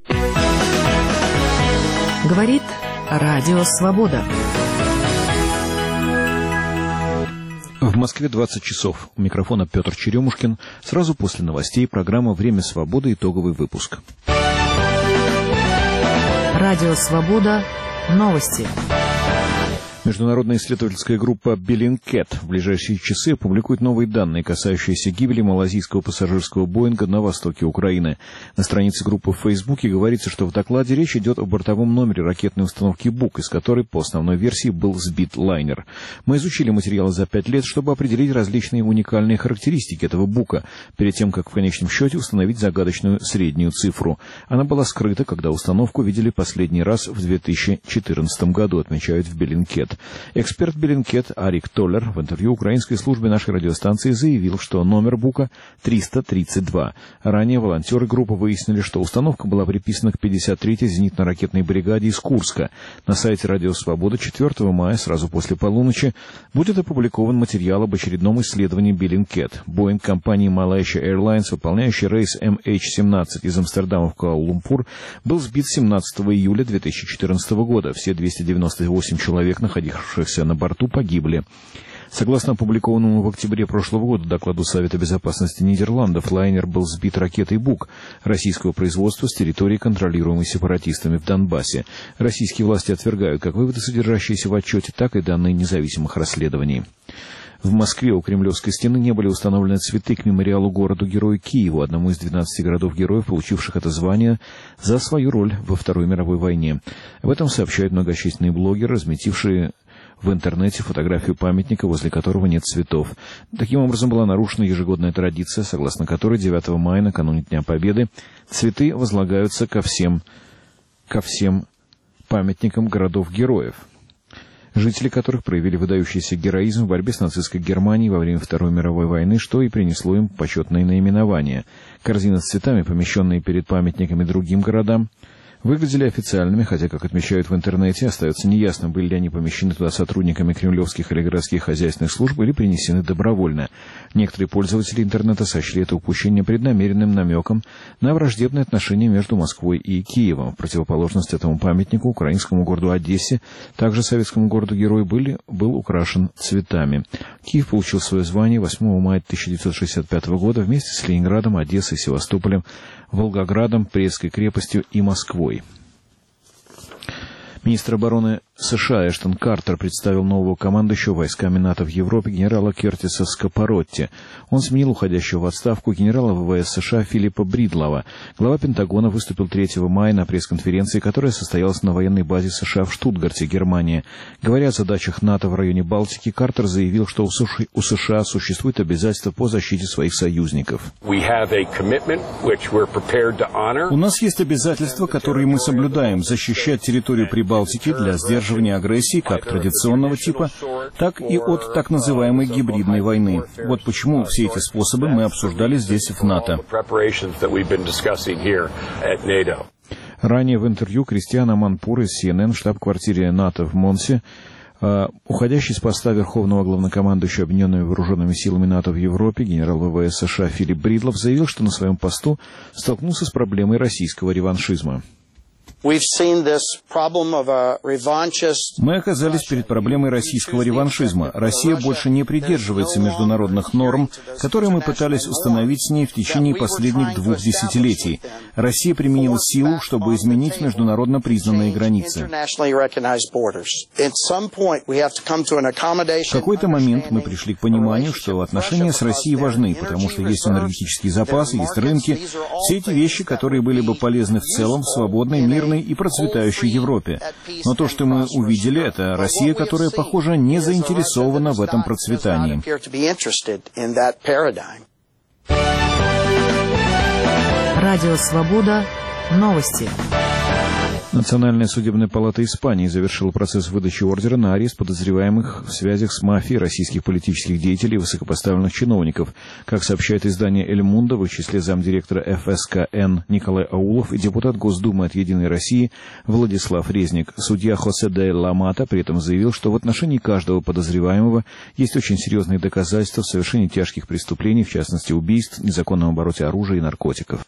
Говорит Радио Свобода. В Москве 20 часов. У микрофона Петр Черемушкин. Сразу после новостей программа «Время свободы». Итоговый выпуск. Радио Свобода. Новости. Международная исследовательская группа Bellingcat в ближайшие часы опубликует новые данные, касающиеся гибели малазийского пассажирского Боинга на востоке Украины. На странице группы в Фейсбуке говорится, что в докладе речь идет о бортовом номере ракетной установки «Бук», из которой, по основной версии, был сбит лайнер. Мы изучили материалы за 5 лет, чтобы определить различные уникальные характеристики этого «Бука», перед тем, как в конечном счете установить загадочную среднюю цифру. Она была скрыта, когда установку видели последний раз в 2014 году, отмечают в Bellingcat. Эксперт Bellingcat Арик Толлер в интервью украинской службе нашей радиостанции заявил, что номер «Бука» 332. Ранее волонтеры группы выяснили, что установка была приписана к 53-й зенитно-ракетной бригаде из Курска. На сайте «Радио Свобода» 4 мая, сразу после полуночи, будет опубликован материал об очередном исследовании Bellingcat. Боинг компании Malaysia Airlines, выполняющий рейс MH17 из Амстердама в Куала-Лумпур, был сбит 17 июля 2014 года. Все 298 человек, находившихся на борту, погибли. Согласно опубликованному в октябре прошлого года докладу Совета безопасности Нидерландов, лайнер был сбит ракетой «Бук» российского производства с территории, контролируемой сепаратистами в Донбассе. Российские власти отвергают как выводы, содержащиеся в отчете, так и данные независимых расследований. В Москве у Кремлевской стены не были установлены цветы к мемориалу городу-герою Киеву, одному из 12 городов-героев, получивших это звание за свою роль во Второй мировой войне. Об этом сообщают многочисленные блогеры, разместившие в интернете фотографию памятника, возле которого нет цветов. Таким образом, была нарушена ежегодная традиция, согласно которой 9 мая, накануне Дня Победы, цветы возлагаются ко всем памятникам городов-героев, жители которых проявили выдающийся героизм в борьбе с нацистской Германией во время Второй мировой войны, что и принесло им почетное наименование. Корзины с цветами, помещенные перед памятниками другим городам, выглядели официальными, хотя, как отмечают в интернете, остается неясно, были ли они помещены туда сотрудниками кремлевских или городских хозяйственных служб или принесены добровольно. Некоторые пользователи интернета сочли это упущение преднамеренным намеком на враждебные отношения между Москвой и Киевом. В противоположность этому памятнику, украинскому городу Одессе, также советскому городу-герою, был украшен цветами. Киев получил свое звание 8 мая 1965 года вместе с Ленинградом, Одессой, Севастополем, Волгоградом, Брестской крепостью и Москвой. Министр обороны США Эштон Картер представил нового командующего войсками НАТО в Европе генерала Кертиса Скапаротти. Он сменил уходящего в отставку генерала ВВС США Филиппа Бридлова. Глава Пентагона выступил 3 мая на пресс-конференции, которая состоялась на военной базе США в Штутгарте, Германия. Говоря о задачах НАТО в районе Балтики, Картер заявил, что у США существует обязательство по защите своих союзников. У нас есть обязательства, которые мы соблюдаем: защищать территорию Прибалтики для сдерживания агрессии как традиционного типа, так и от так называемой гибридной войны. Вот почему все эти способы мы обсуждали здесь, в НАТО. Ранее в интервью Кристиана Манпур из CNN в штаб-квартире НАТО в Монсе, уходящий с поста Верховного главнокомандующего Объединенными вооруженными силами НАТО в Европе, генерал ВВС США Филипп Бридлов, заявил, что на своем посту столкнулся с проблемой российского реваншизма. Мы оказались перед проблемой российского реваншизма. Россия больше не придерживается международных норм, которые мы пытались установить с ней в течение последних 2 десятилетий. Россия применила силу, чтобы изменить международно признанные границы. В какой-то момент мы пришли к пониманию, что отношения с Россией важны, потому что есть энергетические запасы, есть рынки, все эти вещи, которые были бы полезны в целом в свободной, мирной и процветающей Европе. Но то, что мы увидели, это Россия, которая, похоже, не заинтересована в этом процветании. Радио Свобода. Новости. Национальная судебная палата Испании завершила процесс выдачи ордера на арест подозреваемых в связях с мафией российских политических деятелей и высокопоставленных чиновников. Как сообщает издание «Эль Мундо», в их числе замдиректора ФСКН Николай Аулов и депутат Госдумы от «Единой России» Владислав Резник. Судья Хосе де ла Мата при этом заявил, что в отношении каждого подозреваемого есть очень серьезные доказательства в совершении тяжких преступлений, в частности убийств, незаконном обороте оружия и наркотиков.